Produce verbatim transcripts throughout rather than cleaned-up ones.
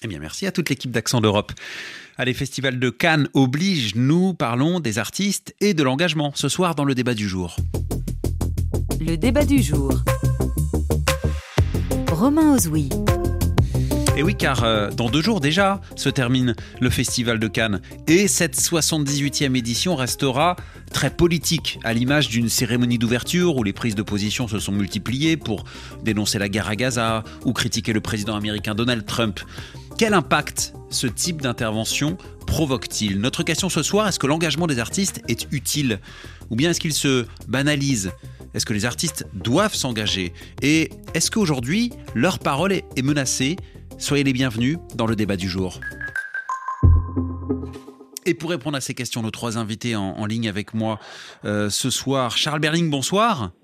Eh bien, merci à toute l'équipe d'Accent d'Europe. Allez, Festival de Cannes oblige, nous parlons des artistes et de l'engagement ce soir dans le débat du jour. Le débat du jour. Romain Ozoui. Et oui, car euh, dans deux jours déjà se termine le Festival de Cannes. Et cette soixante-dix-huitième édition restera très politique, à l'image d'une cérémonie d'ouverture où les prises de position se sont multipliées pour dénoncer la guerre à Gaza ou critiquer le président américain Donald Trump. Quel impact ce type d'intervention provoque-t-il ? Notre question ce soir, est-ce que l'engagement des artistes est utile ? Ou bien est-ce qu'il se banalise ? Est-ce que les artistes doivent s'engager ? Et est-ce qu'aujourd'hui, leur parole est menacée ? Soyez les bienvenus dans le débat du jour. Et pour répondre à ces questions, nos trois invités en, en ligne avec moi euh, ce soir. Charles Berling, bonsoir.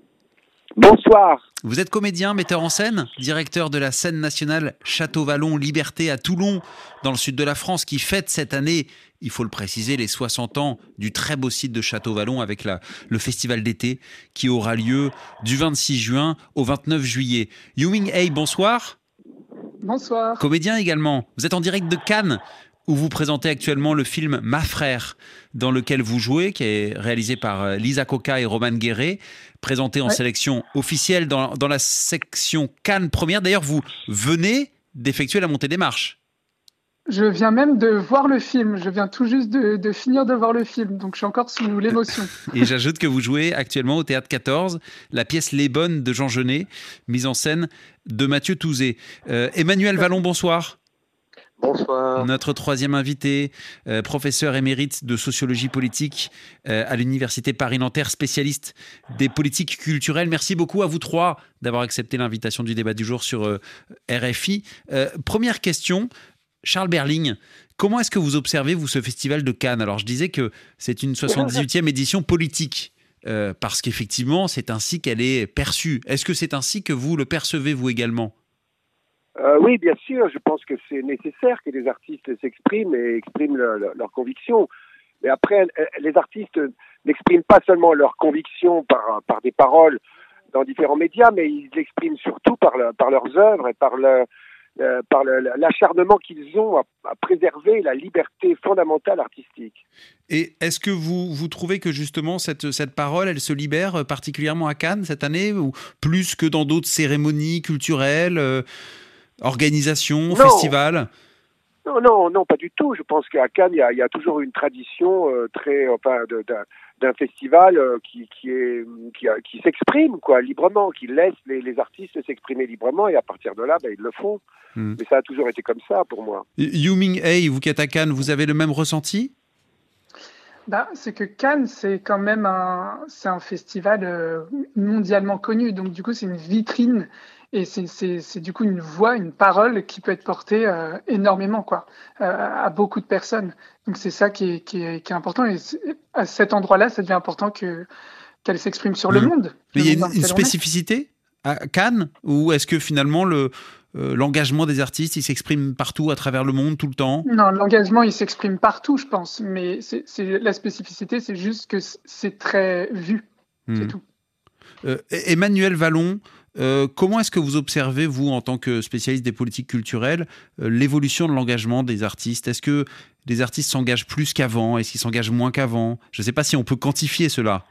Bonsoir. Vous êtes comédien, metteur en scène, directeur de la scène nationale Château-Vallon Liberté à Toulon, dans le sud de la France, qui fête cette année, il faut le préciser, les soixante ans du très beau site de Château-Vallon avec la, le festival d'été qui aura lieu du vingt-six juin au vingt-neuf juillet. Yu-Ming Hei, bonsoir. Bonsoir. Comédien également. Vous êtes en direct de Cannes, où vous présentez actuellement le film Ma Frère, dans lequel vous jouez, qui est réalisé par Lisa Coca et Roman Guéret, présenté en ouais. sélection officielle dans, dans la section Cannes première. D'ailleurs, vous venez d'effectuer la montée des marches. Je viens même de voir le film. Je viens tout juste de, de finir de voir le film, donc je suis encore sous l'émotion. Et j'ajoute que vous jouez actuellement au Théâtre quatorze la pièce Les Bonnes de Jean Genet, mise en scène de Mathieu Touzé. Euh, Emmanuel Vallon, bonsoir. Bonsoir. Notre troisième invité, euh, professeur émérite de sociologie politique euh, à l'Université Paris-Nanterre, spécialiste des politiques culturelles. Merci beaucoup à vous trois d'avoir accepté l'invitation du débat du jour sur euh, R F I. Euh, première question, Charles Berling, comment est-ce que vous observez, vous, ce festival de Cannes ? Alors, je disais que c'est une soixante-dix-huitième édition politique, euh, parce qu'effectivement, c'est ainsi qu'elle est perçue. Est-ce que c'est ainsi que vous le percevez, vous également ? Euh, oui, bien sûr, je pense que c'est nécessaire que les artistes s'expriment et expriment leurs leur, leur convictions. Mais après, les artistes n'expriment pas seulement leurs convictions par, par des paroles dans différents médias, mais ils l'expriment surtout par, le, par leurs œuvres et par, le, euh, par le, l'acharnement qu'ils ont à, à préserver la liberté fondamentale artistique. Et est-ce que vous, vous trouvez que justement cette, cette parole, elle se libère particulièrement à Cannes cette année, ou plus que dans d'autres cérémonies culturelles euh... Organisation, non. Festival ? Non, non, non, pas du tout. Je pense qu'à Cannes, il y a, il y a toujours une tradition euh, très, enfin, de, d'un, d'un festival euh, qui, qui est, qui, a, qui s'exprime, quoi, librement, qui laisse les, les artistes s'exprimer librement, et à partir de là, ben, ils le font. Hmm. Mais ça a toujours été comme ça pour moi. Yu-Ming Hei, vous qui êtes à Cannes, vous avez le même ressenti ? Bah, c'est que Cannes, c'est quand même un, c'est un festival euh, mondialement connu, donc du coup, c'est une vitrine. Et c'est, c'est, c'est du coup une voix, une parole qui peut être portée euh, énormément, quoi, euh, à beaucoup de personnes. Donc c'est ça qui est, qui est, qui est important. Et à cet endroit-là, ça devient important que, qu'elle s'exprime sur mmh. le monde. Mais il y a une, une spécificité à Cannes, ou est-ce que finalement le, euh, l'engagement des artistes, il s'exprime partout, à travers le monde, tout le temps ? Non, l'engagement, il s'exprime partout, je pense. Mais c'est, c'est, la spécificité, c'est juste que c'est très vu. Mmh. C'est tout. Euh, Emmanuel Vallon, Euh, comment est-ce que vous observez, vous, en tant que spécialiste des politiques culturelles, euh, l'évolution de l'engagement des artistes ? Est-ce que les artistes s'engagent plus qu'avant ? Est-ce qu'ils s'engagent moins qu'avant ? Je ne sais pas si on peut quantifier cela.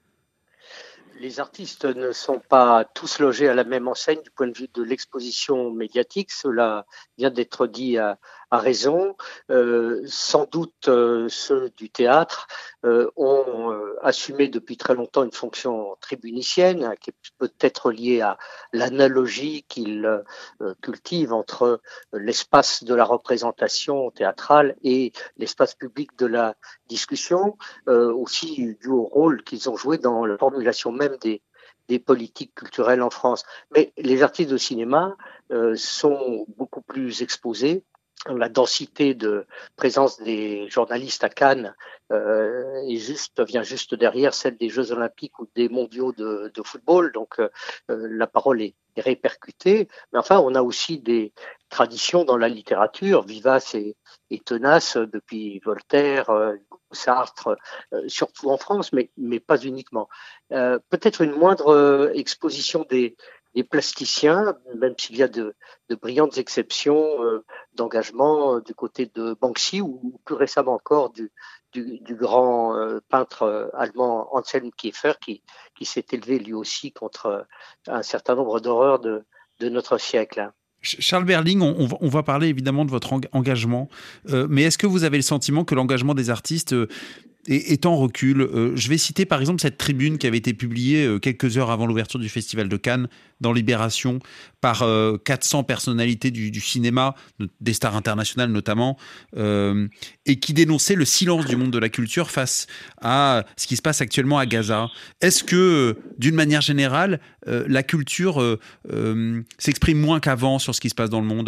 Les artistes ne sont pas tous logés à la même enseigne du point de vue de l'exposition médiatique. Cela vient d'être dit à, à raison. Euh, sans doute, euh, ceux du théâtre euh, ont euh, assumé depuis très longtemps une fonction tribunicienne, qui est peut-être liée à l'analogie qu'ils euh, cultivent entre l'espace de la représentation théâtrale et l'espace public de la discussion, euh, aussi dû au rôle qu'ils ont joué dans la formulation même Des, des politiques culturelles en France. Mais les artistes de cinéma euh, sont beaucoup plus exposés. La densité de présence des journalistes à Cannes euh, est juste, vient juste derrière celle des Jeux Olympiques ou des mondiaux de, de football. Donc euh, la parole est répercutée. Mais enfin, on a aussi des traditions dans la littérature vivaces et, et tenaces depuis Voltaire, euh, Sartre, euh, surtout en France, mais, mais pas uniquement. Euh, peut-être une moindre euh, exposition des, des plasticiens, même s'il y a de, de brillantes exceptions, euh, d'engagement du côté de Banksy ou plus récemment encore du, du, du grand euh, peintre allemand Anselm Kiefer qui, qui s'est élevé lui aussi contre un certain nombre d'horreurs de, de notre siècle. Charles Berling, on, on va parler évidemment de votre engagement, euh, mais est-ce que vous avez le sentiment que l'engagement des artistes euh, est, est en recul ? euh, Je vais citer par exemple cette tribune qui avait été publiée euh, quelques heures avant l'ouverture du Festival de Cannes dans Libération par euh, quatre cents personnalités du, du cinéma, des stars internationales notamment, euh, et qui dénonçait le silence du monde de la culture face à ce qui se passe actuellement à Gaza. Est-ce que, d'une manière générale, euh, la culture euh, euh, s'exprime moins qu'avant sur ce qui se passe dans le monde ?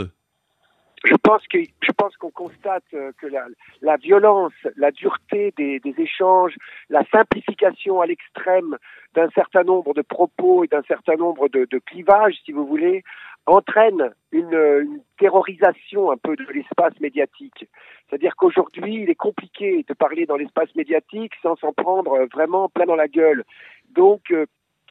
Je pense que je pense qu'on constate que la, la violence, la dureté des, des échanges, la simplification à l'extrême d'un certain nombre de propos et d'un certain nombre de, de clivages, si vous voulez, entraîne une, une terrorisation un peu de l'espace médiatique. C'est-à-dire qu'aujourd'hui, il est compliqué de parler dans l'espace médiatique sans s'en prendre vraiment plein dans la gueule. Donc, euh,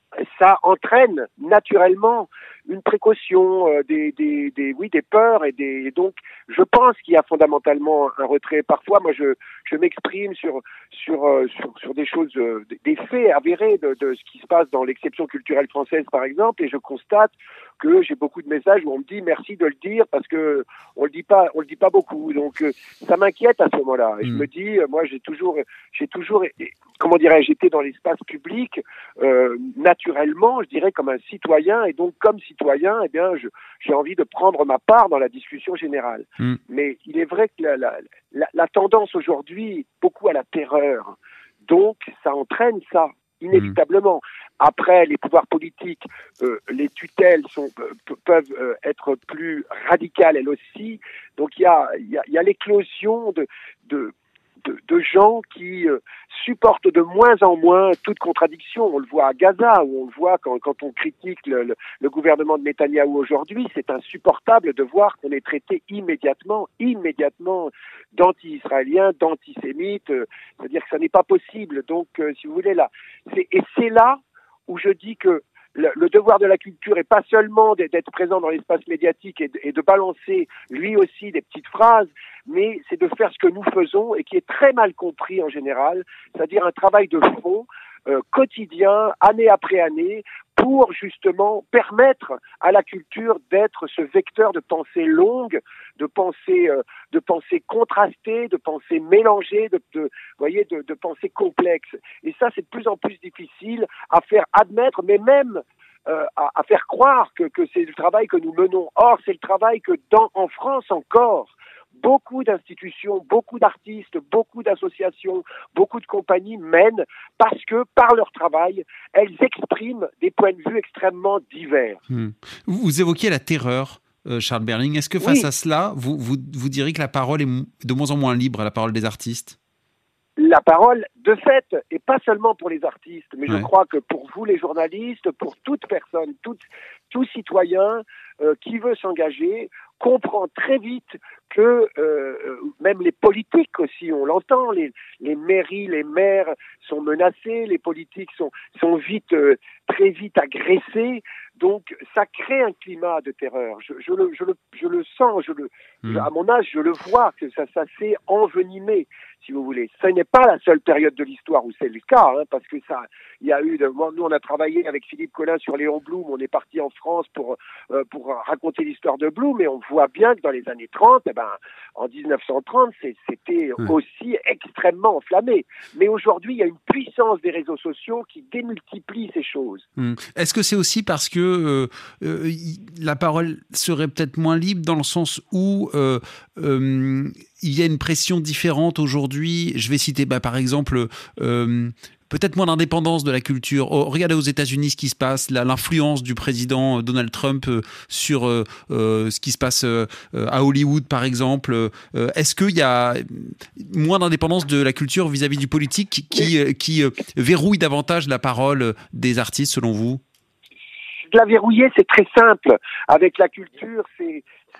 ça entraîne naturellement une précaution, euh, des, des, des, oui, des peurs et des. Et donc, je pense qu'il y a fondamentalement un retrait. Parfois, moi, je, je m'exprime sur sur, euh, sur sur des choses, euh, des faits avérés de, de ce qui se passe dans l'exception culturelle française, par exemple, et je constate que j'ai beaucoup de messages où on me dit merci de le dire parce que on le dit pas, on le dit pas beaucoup. Donc, euh, ça m'inquiète à ce moment-là. Et mmh. je me dis, euh, moi, j'ai toujours, j'ai toujours, comment dirais-je, j'étais dans l'espace public euh, naturellement, je dirais, comme un citoyen, et donc comme citoyen, eh bien, je, j'ai envie de prendre ma part dans la discussion générale. Mmh. Mais il est vrai que la, la, la, la tendance aujourd'hui est beaucoup à la terreur. Donc, ça entraîne ça, inévitablement. Mmh. Après, les pouvoirs politiques, euh, les tutelles sont, euh, p- peuvent euh, être plus radicales, elles aussi. Donc, il y a, y a, y a l'éclosion de... de De, de gens qui euh, supportent de moins en moins toute contradiction. On le voit à Gaza, où on le voit quand, quand on critique le, le, le gouvernement de Netanyahou aujourd'hui. C'est insupportable de voir qu'on est traité immédiatement, immédiatement d'anti-israéliens, d'antisémites. Euh, c'est-à-dire que ça n'est pas possible. Donc, euh, si vous voulez, là, c'est, et c'est là où je dis que Le, le devoir de la culture est pas seulement d'être présent dans l'espace médiatique et de, et de balancer lui aussi des petites phrases, mais c'est de faire ce que nous faisons et qui est très mal compris en général, c'est-à-dire un travail de fond, euh, quotidien, année après année, pour justement permettre à la culture d'être ce vecteur de pensée longue, de pensée, euh, de pensée contrastée, de pensée mélangée, de, de, voyez, de, de pensée complexe. Et ça, c'est de plus en plus difficile à faire admettre, mais même euh, à, à faire croire que, que c'est le travail que nous menons. Or, c'est le travail que dans, en France encore, beaucoup d'institutions, beaucoup d'artistes, beaucoup d'associations, beaucoup de compagnies mènent parce que, par leur travail, elles expriment des points de vue extrêmement divers. Mmh. Vous évoquiez la terreur, euh, Charles Berling. Est-ce que face oui. à cela, vous, vous, vous diriez que la parole est de moins en moins libre, la parole des artistes ? La parole, de fait, et pas seulement pour les artistes, mais ouais. je crois que pour vous, les journalistes, pour toute personne, tout, tout citoyen euh, qui veut s'engager, comprend très vite que euh, même les politiques aussi, on l'entend, les, les mairies, les maires sont menacés, les politiques sont, sont vite, euh, très vite agressés. Donc, ça crée un climat de terreur. Je, je, le, je, le, je le sens, je le, mmh. je, à mon âge, je le vois, que ça, ça s'est envenimé, si vous voulez. Ce n'est pas la seule période de l'histoire où c'est le cas, hein, parce que ça, il y a eu, de, nous on a travaillé avec Philippe Collin sur Léon Blum, on est parti en France pour, euh, pour raconter l'histoire de Blum, et on voit bien que dans les années trente, eh ben, en dix-neuf cent trente, c'est, c'était mmh. aussi extrêmement enflammé. Mais aujourd'hui, il y a une puissance des réseaux sociaux qui démultiplie ces choses. Mmh. Est-ce que c'est aussi parce que Euh, euh, la parole serait peut-être moins libre dans le sens où euh, euh, il y a une pression différente aujourd'hui. Je vais citer bah, par exemple euh, peut-être moins d'indépendance de la culture. Oh, regardez aux États-Unis ce qui se passe, là, l'influence du président Donald Trump euh, sur euh, euh, ce qui se passe euh, à Hollywood par exemple. Euh, est-ce qu'il y a moins d'indépendance de la culture vis-à-vis du politique qui, qui, qui euh, verrouille davantage la parole des artistes selon vous ? La verrouiller, c'est très simple. Avec la culture, c'est,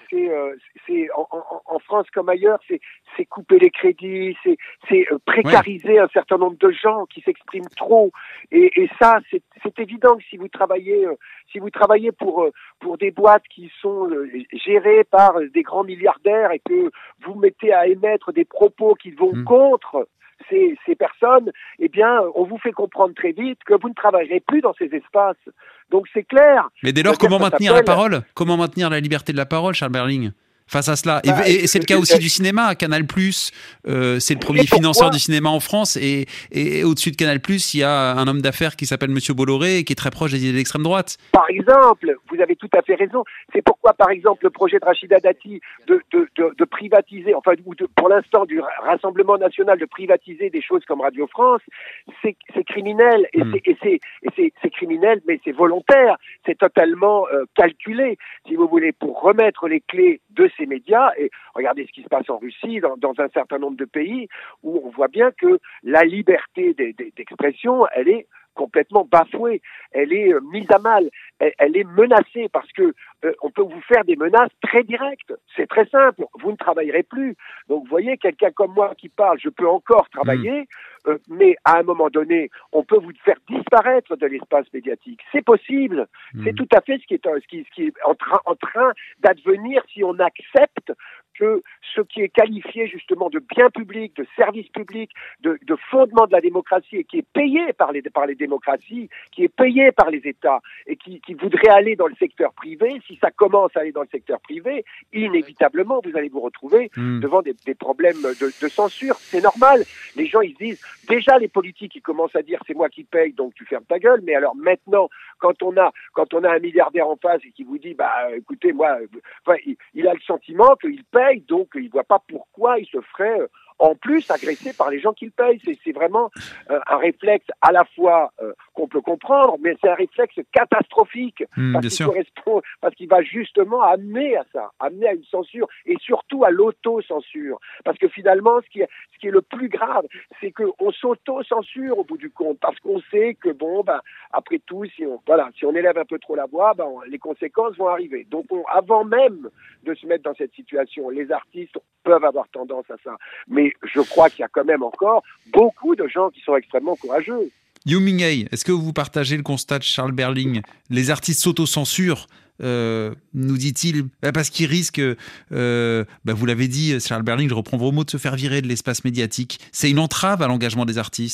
c'est, euh, c'est en, en, en France comme ailleurs, c'est, c'est couper les crédits, c'est, c'est euh, précariser ouais. un certain nombre de gens qui s'expriment trop. Et, et ça, c'est, c'est évident que si vous travaillez, euh, si vous travaillez pour euh, pour des boîtes qui sont euh, gérées par des grands milliardaires et que vous mettez à émettre des propos qui vont mmh. contre Ces, ces personnes, eh bien, on vous fait comprendre très vite que vous ne travaillerez plus dans ces espaces. Donc c'est clair. Mais dès lors, comment maintenir la parole ? Comment maintenir la liberté de la parole, Charles Berling ? Face à cela. Bah, et, et c'est le cas aussi du cinéma. Canal+, euh, c'est le premier financeur du cinéma en France. Et, et, et au-dessus de Canal+, il y a un homme d'affaires qui s'appelle Monsieur Bolloré et qui est très proche des idées de l'extrême droite. Par exemple, vous avez tout à fait raison. C'est pourquoi, par exemple, le projet de Rachida Dati de, de, de, de privatiser, enfin, ou de, pour l'instant, du Rassemblement National de privatiser des choses comme Radio France, c'est, c'est criminel. Et, mmh. c'est, et, c'est, et c'est, c'est criminel, mais c'est volontaire. C'est totalement euh, calculé, si vous voulez, pour remettre les clés de ces médias, et regardez ce qui se passe en Russie, dans, dans un certain nombre de pays, où on voit bien que la liberté des, des, d'expression, elle est complètement bafouée, elle est euh, mise à mal, elle, elle est menacée, parce que euh, on peut vous faire des menaces très directes. C'est très simple, vous ne travaillerez plus. Donc vous voyez, quelqu'un comme moi qui parle, je peux encore travailler, mmh. euh, mais à un moment donné, on peut vous faire disparaître de l'espace médiatique. C'est possible. Mmh. C'est tout à fait ce qui est, ce qui, ce qui est en, train, en train d'advenir si on accepte que ce qui est qualifié justement de bien public, de service public, de, de fondement de la démocratie et qui est payé par les, par les démocraties, qui est payé par les États et qui, qui voudrait aller dans le secteur privé, si ça commence à aller dans le secteur privé, inévitablement vous allez vous retrouver mmh. devant des, des problèmes de, de censure. C'est normal. Les gens ils se disent, déjà les politiques ils commencent à dire c'est moi qui paye donc tu fermes ta gueule, mais alors maintenant quand on a, quand on a un milliardaire en face et qui vous dit bah écoutez moi, enfin, il, il a le sentiment qu'il paye, donc il ne voit pas pourquoi il se ferait euh, en plus agressé par les gens qui le payent. C'est, c'est vraiment euh, un réflexe à la fois euh, qu'on peut comprendre, mais c'est un réflexe catastrophique mmh, parce, qu'il correspond, parce qu'il va justement amener à ça, amener à une censure et surtout à l'auto-censure. Parce que finalement, ce qui est, ce qui est le plus grave, c'est qu'on s'auto-censure au bout du compte, parce qu'on sait que bon, ben, après tout, si on, voilà, si on élève un peu trop la voix, ben, on, les conséquences vont arriver. Donc, on, avant même de se mettre dans cette situation, les artistes peuvent avoir tendance à ça. Mais je crois qu'il y a quand même encore beaucoup de gens qui sont extrêmement courageux. Yu Ming-hei, est-ce que vous partagez le constat de Charles Berling ? Les artistes s'autocensurent, euh, nous dit-il, parce qu'ils risquent, euh, bah vous l'avez dit, Charles Berling, je reprends vos mots, de se faire virer de l'espace médiatique. C'est une entrave à l'engagement des artistes ?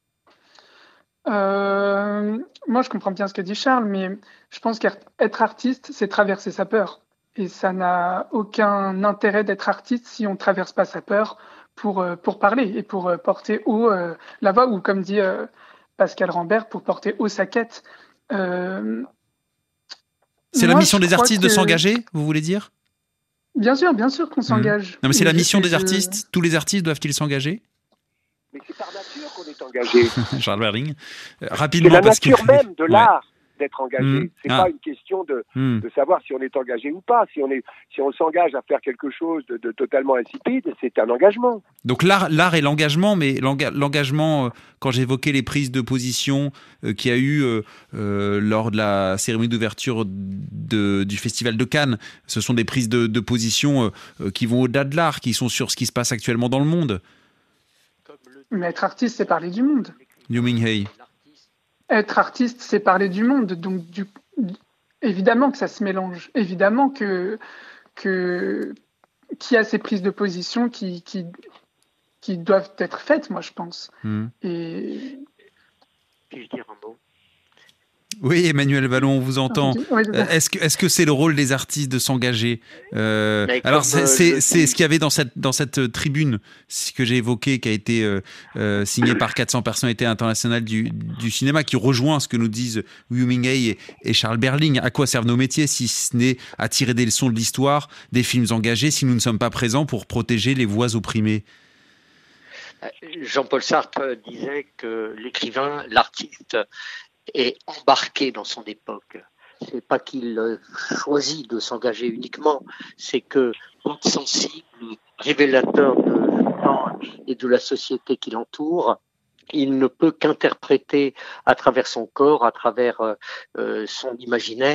euh, Moi, je comprends bien ce que dit Charles, mais je pense qu'être artiste, c'est traverser sa peur. Et ça n'a aucun intérêt d'être artiste si on ne traverse pas sa peur pour, pour parler et pour porter haut euh, la voix, ou comme dit euh, Pascal Rambert, pour porter haut sa quête. Euh, c'est moi, la mission des artistes que... de s'engager, vous voulez dire ? Bien sûr, bien sûr qu'on s'engage. Mmh. Non, mais c'est et la mission je, des artistes. Je... Tous les artistes doivent-ils s'engager ? Mais c'est par nature qu'on est engagé. Charles Berling, euh, rapidement. C'est la parce nature que... même de l'art. Ouais. D'être engagé. Mmh. C'est ah. pas une question de, mmh. de savoir si on est engagé ou pas. Si on est, si on s'engage à faire quelque chose de, de totalement insipide, c'est un engagement. Donc l'art, l'art et l'engagement, mais l'enga- l'engagement, euh, quand j'évoquais les prises de position euh, qu'il y a eu euh, euh, lors de la cérémonie d'ouverture de, du Festival de Cannes, ce sont des prises de, de position euh, qui vont au-delà de l'art, qui sont sur ce qui se passe actuellement dans le monde. Mais être artiste, c'est parler du monde. Yu Ming-hei. Être artiste, c'est parler du monde. Donc, du, évidemment que ça se mélange. Évidemment que, que, qu'il y a ces prises de position qui, qui, qui doivent être faites, moi, je pense. Mmh. Et... Puis-je dire un mot ? Oui, Emmanuel Vallon, on vous entend. Oui, est-ce que, est-ce que c'est le rôle des artistes de s'engager ? euh, Alors, c'est, c'est, c'est ce qu'il y avait dans cette, dans cette tribune que j'ai évoquée, qui a été euh, euh, signée par quatre cents personnalités internationales du, du cinéma, qui rejoint ce que nous disent Yu Ming-hei et, et Charles Berling. À quoi servent nos métiers si ce n'est à tirer des leçons de l'histoire, des films engagés, si nous ne sommes pas présents pour protéger les voix opprimées ? Jean-Paul Sartre disait que l'écrivain, l'artiste, est embarqué dans son époque. C'est pas qu'il choisit de s'engager uniquement, c'est que, sensible, révélateur de son temps et de la société qui l'entoure, il ne peut qu'interpréter à travers son corps, à travers euh, son imaginaire,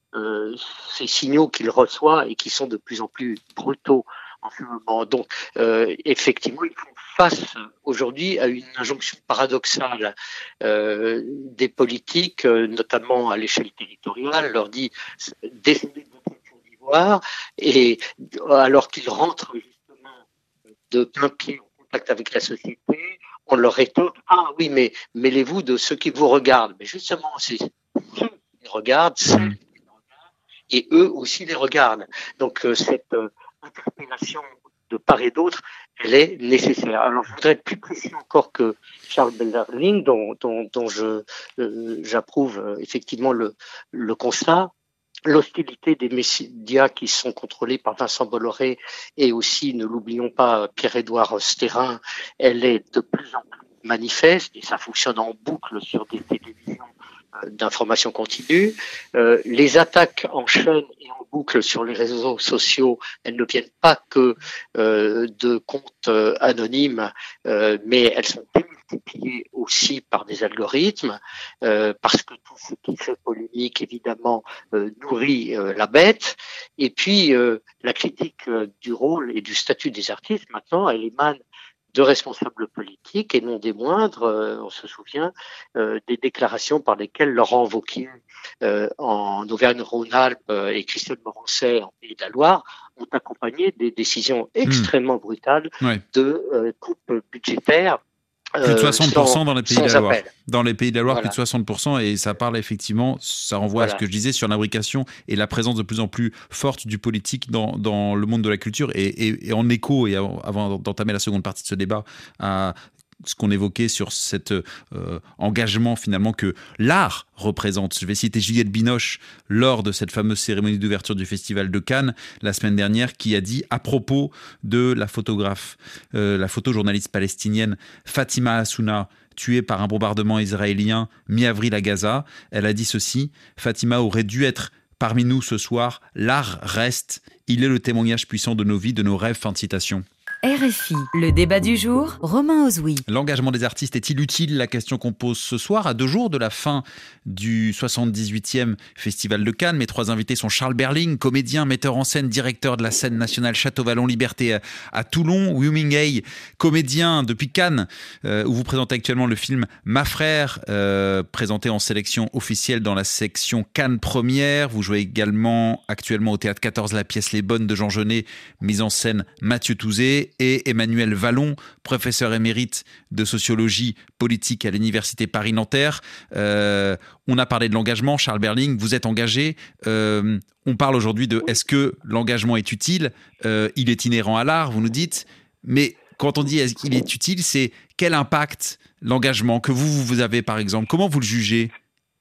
euh, ces signaux qu'il reçoit et qui sont de plus en plus brutaux en ce moment. Donc, euh, effectivement, ils font face aujourd'hui à une injonction paradoxale euh, des politiques, euh, notamment à l'échelle territoriale, leur dit descendez de votre tour d'ivoire, et alors qu'ils rentrent justement de plein pied en contact avec la société, on leur rétorque ah oui, mais mêlez-vous de ceux qui vous regardent. Mais justement, c'est ceux qui les regardent, celles qui les regardent, et eux aussi les regardent. Donc euh, cette euh, interpellation de part et d'autre, elle est nécessaire. Alors, je voudrais être plus précis encore que Charles Bellerling, dont, dont, dont je, euh, j'approuve euh, effectivement le, le constat. L'hostilité des médias qui sont contrôlés par Vincent Bolloré et aussi, ne l'oublions pas, Pierre-Édouard Stérin, elle est de plus en plus manifeste et ça fonctionne en boucle sur des télévisions d'information continue. Euh, les attaques en chaîne et en boucle sur les réseaux sociaux, elles ne viennent pas que euh, de comptes euh, anonymes, euh, mais elles sont démultipliées aussi par des algorithmes, euh, parce que tout ce qui fait polémique, évidemment, euh, nourrit euh, la bête. Et puis, euh, la critique euh, du rôle et du statut des artistes, maintenant, elle émane de responsables politiques et non des moindres. Euh, on se souvient euh, des déclarations par lesquelles Laurent Wauquiez euh, en Auvergne-Rhône-Alpes euh, et Christine Morancet en Pays de la Loire ont accompagné des décisions extrêmement mmh. brutales ouais. de euh, coupes budgétaires. Plus de soixante pour cent dans les pays de la Loire. Dans les pays de la Loire, voilà. Plus de soixante pour cent, et ça parle effectivement, ça renvoie voilà. à ce que je disais sur l'imbrication et la présence de plus en plus forte du politique dans, dans le monde de la culture, et, et, et en écho, et avant d'entamer la seconde partie de ce débat, à ce qu'on évoquait sur cet euh, engagement finalement que l'art représente. Je vais citer Juliette Binoche lors de cette fameuse cérémonie d'ouverture du Festival de Cannes la semaine dernière, qui a dit à propos de la photographe, euh, la photojournaliste palestinienne Fatima Hassouna, tuée par un bombardement israélien mi-avril à Gaza. Elle a dit ceci: Fatima aurait dû être parmi nous ce soir. L'art reste. Il est le témoignage puissant de nos vies, de nos rêves. Fin de citation. R F I, le débat du jour, Romain Ozoui. L'engagement des artistes est-il utile? La question qu'on pose ce soir, à deux jours de la fin du soixante-dix-huitième Festival de Cannes. Mes trois invités sont Charles Berling, comédien, metteur en scène, directeur de la scène nationale Château-Vallon-Liberté à, à Toulon. Wu Ming-Ae, comédien depuis Cannes, euh, où vous présentez actuellement le film Ma Frère, euh, présenté en sélection officielle dans la section Cannes Première. Vous jouez également actuellement au Théâtre quatorze la pièce Les Bonnes de Jean Genet, mise en scène Mathieu Touzé. Et Emmanuel Vallon, professeur émérite de sociologie politique à l'Université Paris-Nanterre. Euh, on a parlé de l'engagement. Charles Berling, vous êtes engagé. Euh, on parle aujourd'hui de est-ce que l'engagement est utile? euh, Il est inhérent à l'art, vous nous dites. Mais quand on dit est-ce qu'il est utile, c'est quel impact l'engagement que vous, vous avez, par exemple? Comment vous le jugez?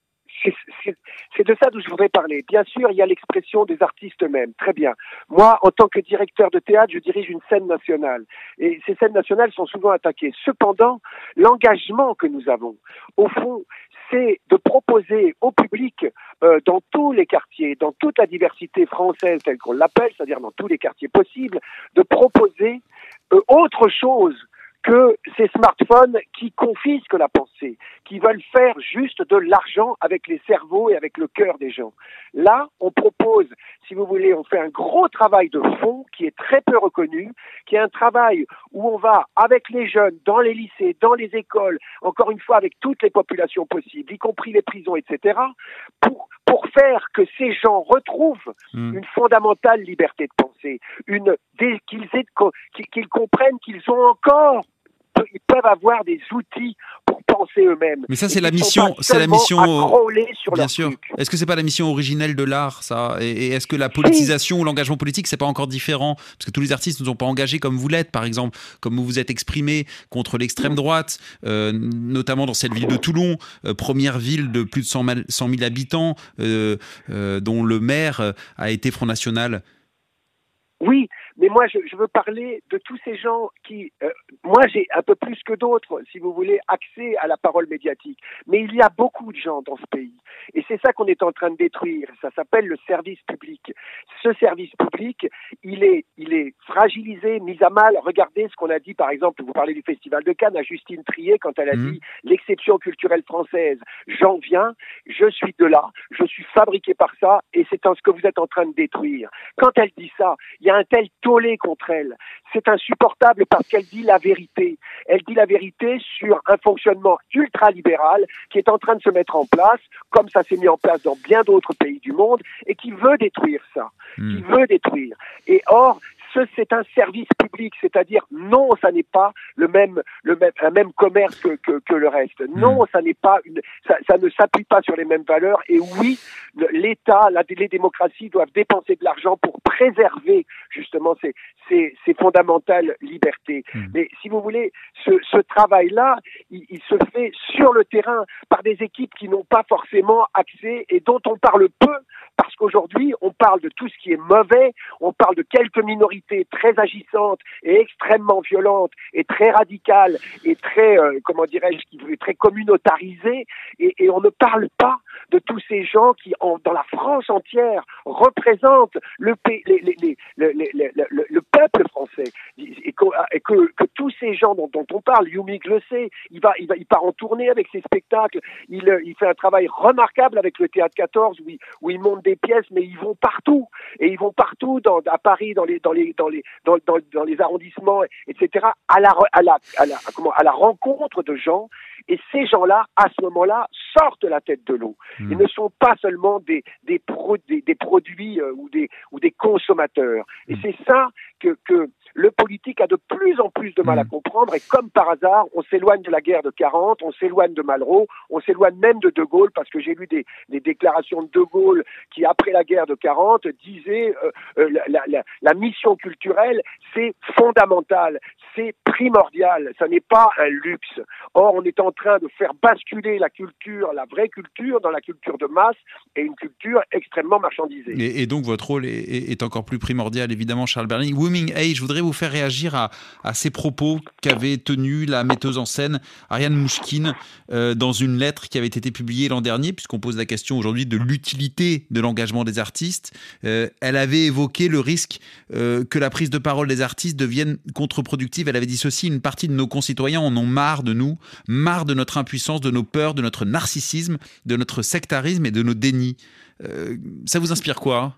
C'est de ça dont je voudrais parler. Bien sûr, il y a l'expression des artistes eux-mêmes. Très bien. Moi, en tant que directeur de théâtre, je dirige une scène nationale. Et ces scènes nationales sont souvent attaquées. Cependant, l'engagement que nous avons, au fond, c'est de proposer au public, euh, dans tous les quartiers, dans toute la diversité française telle qu'on l'appelle, c'est-à-dire dans tous les quartiers possibles, de proposer euh, autre chose que ces smartphones qui confisquent la pensée, qui veulent faire juste de l'argent avec les cerveaux et avec le cœur des gens. Là, on propose, si vous voulez, on fait un gros travail de fond qui est très peu reconnu, qui est un travail où on va avec les jeunes, dans les lycées, dans les écoles, encore une fois avec toutes les populations possibles, y compris les prisons, et cetera, pour pour faire que ces gens retrouvent mmh. une fondamentale liberté de pensée, une dès qu'ils aient, qu'ils comprennent qu'ils ont encore, ils peuvent avoir des outils pour penser eux-mêmes. Mais ça, c'est la mission, c'est la mission. Sur bien sûr. Truc. Est-ce que c'est pas la mission originelle de l'art, ça? Et, et est-ce que la politisation oui. ou l'engagement politique, c'est pas encore différent? Parce que tous les artistes ne sont pas engagés comme vous l'êtes, par exemple, comme vous vous êtes exprimé contre l'extrême droite, euh, notamment dans cette ville de Toulon, euh, première ville de plus de cent mille habitants, euh, euh, dont le maire a été Front National. Oui. Mais moi, je, je veux parler de tous ces gens qui... Euh, moi, j'ai un peu plus que d'autres, si vous voulez, accès à la parole médiatique. Mais il y a beaucoup de gens dans ce pays. Et c'est ça qu'on est en train de détruire. Ça s'appelle le service public. Ce service public, il est, il est fragilisée, mise à mal. Regardez ce qu'on a dit, par exemple, vous parlez du Festival de Cannes, à Justine Triet, quand elle a Mmh. dit l'exception culturelle française. J'en viens, je suis de là, je suis fabriqué par ça, et c'est ce que vous êtes en train de détruire. Quand elle dit ça, il y a un tel tollé contre elle. C'est insupportable parce qu'elle dit la vérité. Elle dit la vérité sur un fonctionnement ultralibéral qui est en train de se mettre en place, comme ça s'est mis en place dans bien d'autres pays du monde, et qui veut détruire ça, Mmh. qui veut détruire. Et or, ce, c'est un service public, c'est-à-dire non, ça n'est pas le même, le même, un même commerce que, que, que le reste. Non, ça n'est pas une, ça, ça ne s'appuie pas sur les mêmes valeurs. Et oui, le- l'État, la, les démocraties doivent dépenser de l'argent pour préserver justement ces, ces, ces fondamentales libertés. Mm. Mais si vous voulez, ce, ce travail-là, il, il se fait sur le terrain par des équipes qui n'ont pas forcément accès et dont on parle peu, parce qu'aujourd'hui, on parle de tout ce qui est mauvais, on parle de quelques minorités très agissantes et extrêmement violentes et très radicales et très, euh, comment dirais-je, qui très communautarisées, et, et on ne parle pas de tous ces gens qui, en, dans la France entière, représentent le, pa- les, les, les, les, les, les, le, le peuple français, et que, et que, que tous ces gens dont, dont on parle, Yumik le sait, il va, il va, il part en tournée avec ses spectacles, il, il fait un travail remarquable avec le Théâtre quatorze où il, où il monte des pièces, mais ils vont partout, et ils vont partout dans, à Paris, dans les, dans les, dans les, dans, dans, dans les arrondissements, et cetera, à la, à la, à la, comment, à la rencontre de gens, et ces gens-là, à ce moment-là, sortent la tête de l'eau. Mmh. Ils ne sont pas seulement des, des, pro, des, des produits euh, ou, des, ou des consommateurs. Et c'est ça que, que le politique a de plus en plus de mal à comprendre. Et comme par hasard, on s'éloigne de la guerre de quarante, on s'éloigne de Malraux, on s'éloigne même de De Gaulle, parce que j'ai lu des, des déclarations de De Gaulle qui, après la guerre de quarante, disait euh, euh, la, la, la, la mission culturelle, c'est fondamental, c'est primordial, ça n'est pas un luxe. Or, on est en train de faire basculer la culture, la vraie culture, dans la culture de masse, et une culture extrêmement marchandisée. Et, et donc votre rôle est, est, est encore plus primordial, évidemment, Charles Berling. Wuming Hey, je voudrais vous faire réagir à, à ces propos qu'avait tenus la metteuse en scène Ariane Mouchkine euh, dans une lettre qui avait été publiée l'an dernier, puisqu'on pose la question aujourd'hui de l'utilité de l'engagement des artistes. Euh, elle avait évoqué le risque euh, que la prise de parole des artistes devienne contre-productive. Elle avait dit ceci: une partie de nos concitoyens en ont marre de nous, marre de notre impuissance, de nos peurs, de notre narcissisme, de notre sectarisme et de nos dénis. Euh, ça vous inspire quoi?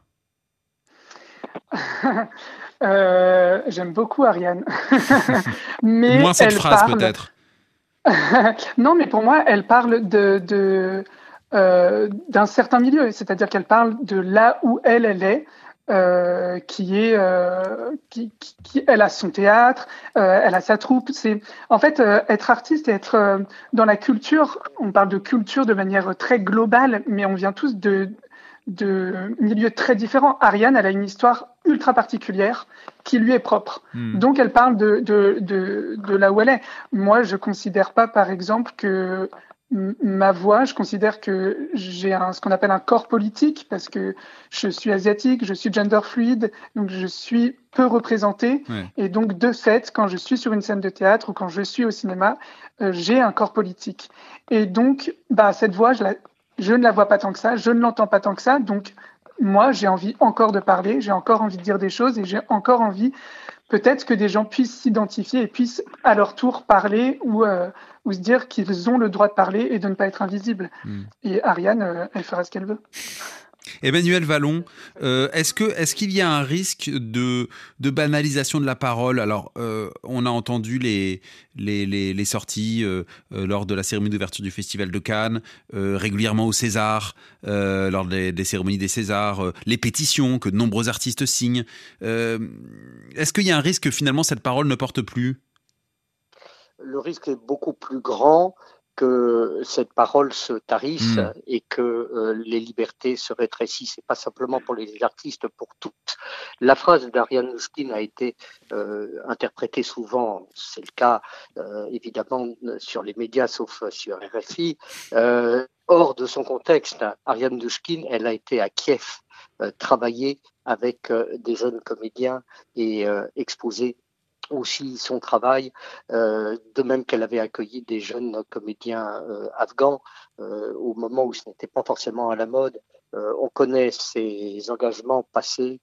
euh, J'aime beaucoup Ariane. Mais Moins cette elle phrase parle... peut-être. Non, mais pour moi, elle parle de, de, euh, d'un certain milieu, c'est-à-dire qu'elle parle de là où elle, elle est, euh, qui est, euh, qui, qui, qui, elle a son théâtre, euh, elle a sa troupe. C'est, en fait, euh, être artiste et être euh, dans la culture, on parle de culture de manière très globale, mais on vient tous de, de milieux très différents. Ariane, elle a une histoire ultra particulière qui lui est propre. Mmh. Donc, elle parle de, de, de, de là où elle est. Moi, je considère pas, par exemple, que m- ma voix, je considère que j'ai un, ce qu'on appelle un corps politique parce que je suis asiatique, je suis gender fluide, donc je suis peu représentée. Ouais. Et donc, de fait, quand je suis sur une scène de théâtre ou quand je suis au cinéma, euh, j'ai un corps politique. Et donc, bah, cette voix, je la Je ne la vois pas tant que ça, je ne l'entends pas tant que ça, donc moi j'ai envie encore de parler, j'ai encore envie de dire des choses et j'ai encore envie peut-être que des gens puissent s'identifier et puissent à leur tour parler ou, euh, ou se dire qu'ils ont le droit de parler et de ne pas être invisibles. Mmh. Et Ariane, euh, elle fera ce qu'elle veut. Emmanuel Vallon, euh, est-ce que est-ce qu'il y a un risque de de banalisation de la parole? Alors, euh, on a entendu les les les, les sorties euh, euh, lors de la cérémonie d'ouverture du Festival de Cannes, euh, régulièrement au César, euh, lors des, des cérémonies des Césars, euh, les pétitions que de nombreux artistes signent. Euh, est-ce qu'il y a un risque que finalement cette parole ne porte plus? Le risque est beaucoup plus grand que cette parole se tarisse mmh. et que euh, les libertés se rétrécissent, et pas simplement pour les artistes, pour toutes. La phrase d'Ariane Mouchkine a été euh, interprétée souvent, c'est le cas euh, évidemment sur les médias, sauf sur R F I, euh, hors de son contexte. Ariane Mouchkine, elle a été à Kiev euh, travailler avec euh, des jeunes comédiens et euh, exposer aussi son travail, euh, de même qu'elle avait accueilli des jeunes comédiens euh, afghans euh, au moment où ce n'était pas forcément à la mode. Euh, on connaît ses engagements passés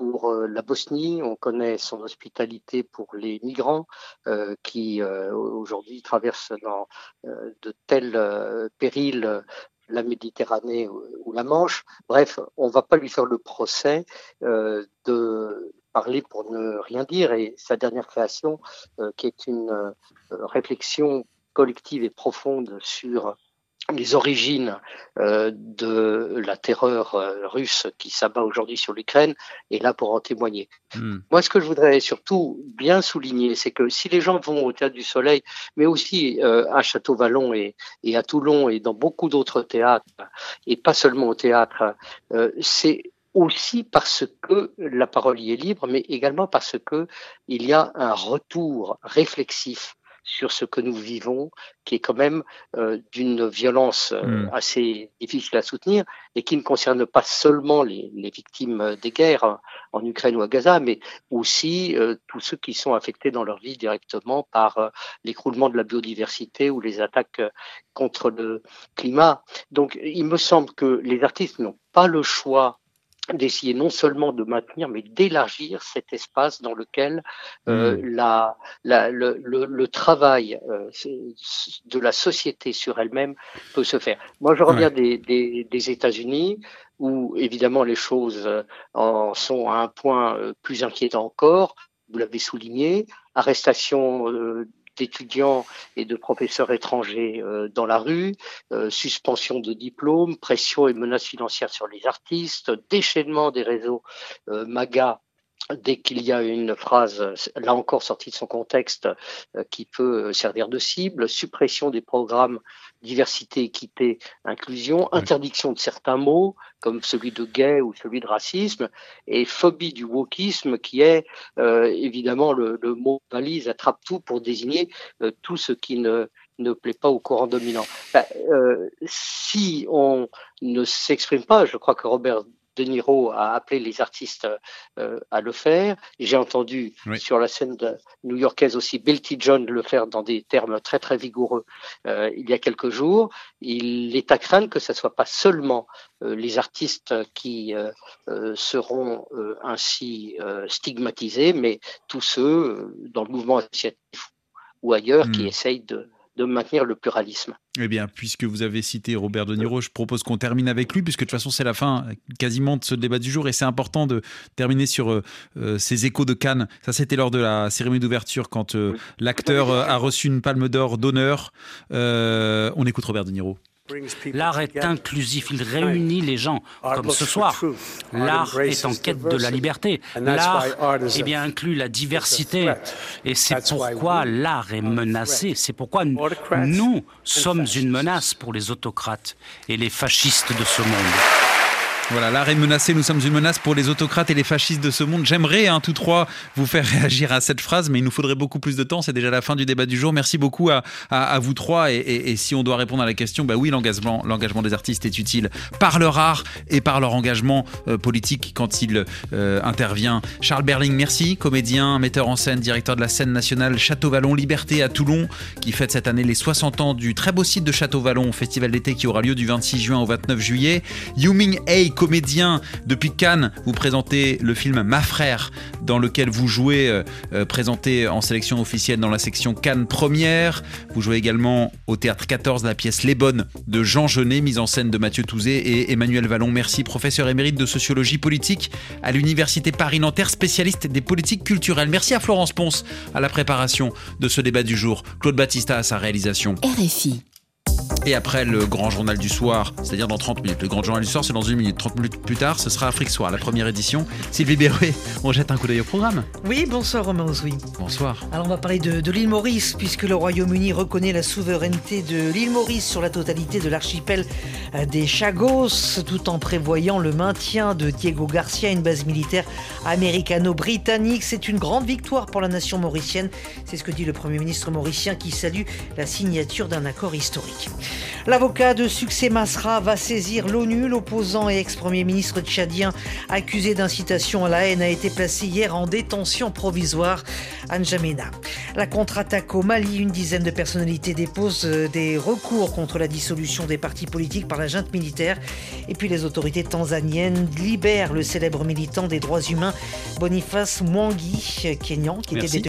pour euh, la Bosnie, on connaît son hospitalité pour les migrants euh, qui euh, aujourd'hui traversent dans euh, de tels euh, périls euh, la Méditerranée ou, ou la Manche. Bref, on ne va pas lui faire le procès euh, de parler pour ne rien dire. Et sa dernière création, euh, qui est une euh, réflexion collective et profonde sur les origines euh, de la terreur euh, russe qui s'abat aujourd'hui sur l'Ukraine, est là pour en témoigner. Mmh. Moi, ce que je voudrais surtout bien souligner, c'est que si les gens vont au Théâtre du Soleil, mais aussi euh, à Château-Vallon et, et à Toulon et dans beaucoup d'autres théâtres, et pas seulement au théâtre, euh, c'est aussi parce que la parole y est libre, mais également parce que il y a un retour réflexif sur ce que nous vivons, qui est quand même euh, d'une violence euh, mmh. assez difficile à soutenir et qui ne concerne pas seulement les, les victimes des guerres hein, en Ukraine ou à Gaza, mais aussi euh, tous ceux qui sont affectés dans leur vie directement par euh, l'écroulement de la biodiversité ou les attaques euh, contre le climat. Donc, il me semble que les artistes n'ont pas le choix d'essayer non seulement de maintenir, mais d'élargir cet espace dans lequel euh, mmh. la, la, le, le, le travail euh, de la société sur elle-même peut se faire. Moi, je reviens ouais. des, des, des États-Unis, où évidemment les choses en sont à un point plus inquiétant encore. Vous l'avez souligné, arrestation euh, d'étudiants et de professeurs étrangers euh, dans la rue, euh, suspension de diplômes, pression et menaces financières sur les artistes, déchaînement des réseaux euh, MAGA dès qu'il y a une phrase, là encore sortie de son contexte, euh, qui peut servir de cible, suppression des programmes diversité, équité, inclusion, interdiction de certains mots, comme celui de gay ou celui de racisme, et phobie du wokisme, qui est euh, évidemment le, le mot valise, attrape-tout pour désigner euh, tout ce qui ne ne plaît pas au courant dominant. Ben, euh, si on ne s'exprime pas, je crois que Robert De Niro a appelé les artistes euh, à le faire. J'ai entendu oui. sur la scène new-yorkaise aussi Bill T. John le faire dans des termes très très vigoureux euh, il y a quelques jours. Il est à craindre que ce ne soit pas seulement euh, les artistes qui euh, euh, seront euh, ainsi euh, stigmatisés, mais tous ceux euh, dans le mouvement associatif ou ailleurs mmh. qui essayent de de maintenir le pluralisme. Eh bien, puisque vous avez cité Robert De Niro, je propose qu'on termine avec lui, puisque de toute façon, c'est la fin quasiment de ce débat du jour, et c'est important de terminer sur euh, ces échos de Cannes. Ça, c'était lors de la cérémonie d'ouverture, quand euh, l'acteur euh, a reçu une palme d'or d'honneur. Euh, on écoute Robert De Niro. L'art est inclusif, il réunit les gens, comme ce soir. L'art est en quête de la liberté. L'art eh bien, inclut la diversité. Et c'est pourquoi l'art est menacé. C'est pourquoi nous, nous sommes une menace pour les autocrates et les fascistes de ce monde. Voilà, l'art est menacé, nous sommes une menace pour les autocrates et les fascistes de ce monde. J'aimerais, hein, tous trois, vous faire réagir à cette phrase, mais il nous faudrait beaucoup plus de temps. C'est déjà la fin du débat du jour. Merci beaucoup à, à, à vous trois. Et, et, et si on doit répondre à la question, bah oui, l'engagement, l'engagement des artistes est utile par leur art et par leur engagement euh, politique quand il euh, intervient. Charles Berling, merci, comédien, metteur en scène, directeur de la scène nationale Château-Vallon Liberté à Toulon, qui fête cette année les soixante ans du très beau site de Château-Vallon au festival d'été qui aura lieu du vingt-six juin au vingt-neuf juillet. Yu-Ming Hei, comédien depuis Cannes, vous présentez le film Ma Frère, dans lequel vous jouez, euh, présenté en sélection officielle dans la section Cannes Première. Vous jouez également au Théâtre quatorze la pièce Les Bonnes de Jean Genet, mise en scène de Mathieu Touzé et Emmanuel Vallon. Merci, professeur émérite de sociologie politique à l'Université Paris-Nanterre, spécialiste des politiques culturelles. Merci à Florence Ponce à la préparation de ce débat du jour. Claude Battista à sa réalisation. R F I. Et après le grand journal du soir, c'est-à-dire dans trente minutes. Le grand journal du soir, c'est dans une minute. trente minutes plus tard, ce sera Afrique Soir, la première édition. Sylvie Berruet, on jette un coup d'œil au programme. Oui, bonsoir Romain Ozoui. Bonsoir. Alors on va parler de, de l'île Maurice, puisque le Royaume-Uni reconnaît la souveraineté de l'île Maurice sur la totalité de l'archipel des Chagos, tout en prévoyant le maintien de Diego Garcia, une base militaire américano-britannique. C'est une grande victoire pour la nation mauricienne. C'est ce que dit le Premier ministre mauricien qui salue la signature d'un accord historique. L'avocat de Succès Masra va saisir l'ONU. L'opposant et ex-premier ministre tchadien accusé d'incitation à la haine a été placé hier en détention provisoire à N'Djamena. La contre-attaque au Mali, une dizaine de personnalités déposent des recours contre la dissolution des partis politiques par la junte militaire. Et puis les autorités tanzaniennes libèrent le célèbre militant des droits humains Boniface Mwangi, kényan, qui Merci. était détenu